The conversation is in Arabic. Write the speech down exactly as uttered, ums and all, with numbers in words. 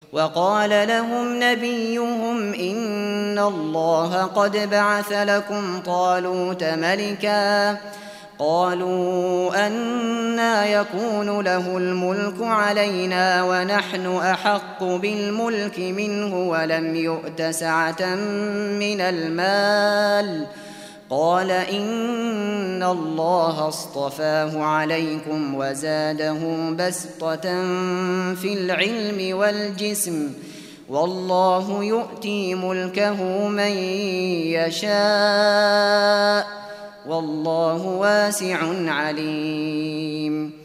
وقال لهم نبيهم إن الله قد بعث لكم طالوت ملكا قالوا أنى يكون له الملك علينا ونحن أحق بالملك منه ولم يؤت سعة من المال قال إن الله اصطفاه عليكم وزاده بسطة في العلم والجسم والله يؤتي ملكه من يشاء والله واسع عليم